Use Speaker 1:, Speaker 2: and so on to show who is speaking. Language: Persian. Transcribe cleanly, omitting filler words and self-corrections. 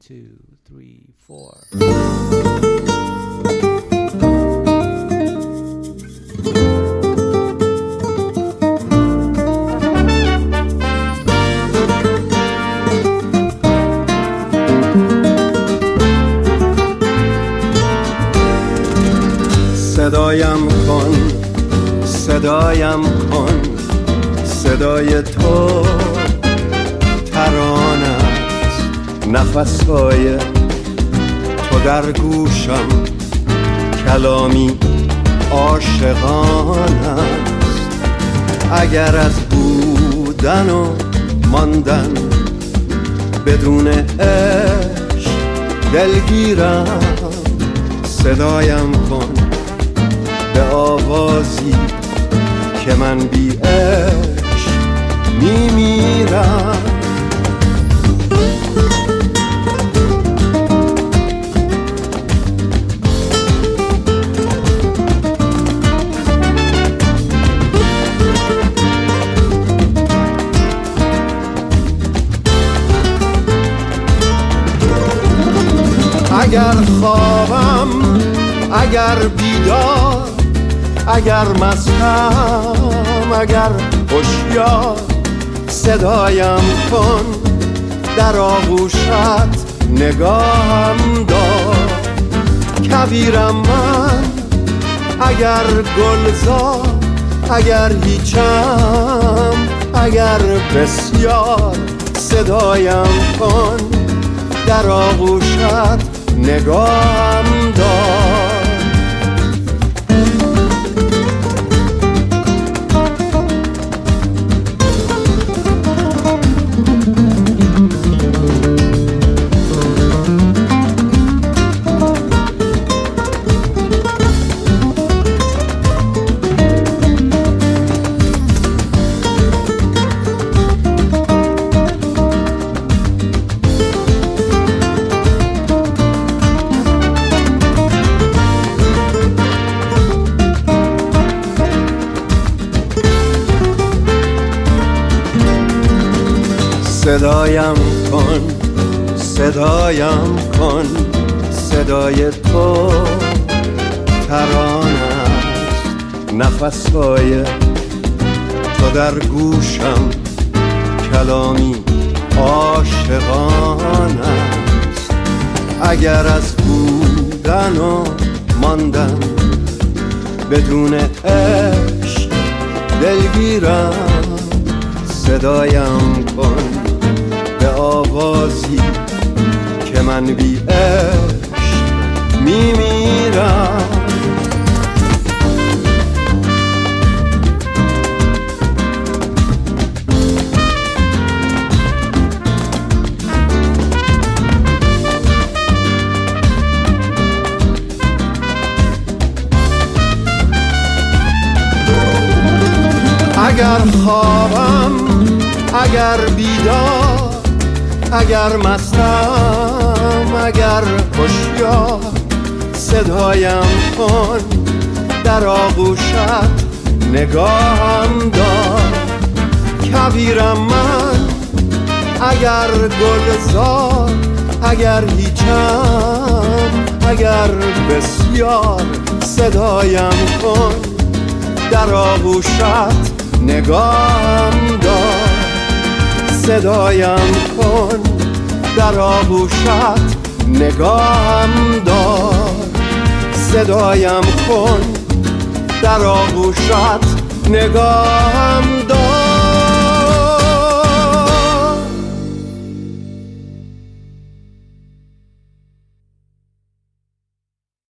Speaker 1: 2, 3, 4.
Speaker 2: صدایم کن، صدایم کن، صدای تو ترانه است، نفسهای تو در گوشم، کلامی عاشقانه است. اگر از بودن و ماندن بدون عشق دلگیرم، صدایم کن به آوازی که من بی عشق میمیرم. اگر خوابم، اگر بیدار، اگر مستم، اگر هوشیار، صدایم کن، در آغوشت نگاهم دار. کبیرم من، اگر گلزار، اگر هیچم، اگر بسیار، صدایم کن، در آغوشت نگاهم دار. صدایم کن، صدایم کن، صدای تو ترانه است، نفسهای تو در گوشم، کلامی عاشقانه است. اگر از بودن و ماندن بدون عشق دلگیرم، صدایم کن به آوازی که من بی عشق میمیرم. اگر خوابم، اگر بیدار، اگر مستم، اگر هوشیار، صدایم کن، در آغوشت نگاهم دار. کبیرم من، اگر گلزار، اگر هیچم، اگر بسیار، صدایم کن، در آغوشت نگاهم دار. صدایم کن، در آغوشت نگاهم دار. صدایم کن، در آغوشت نگاهم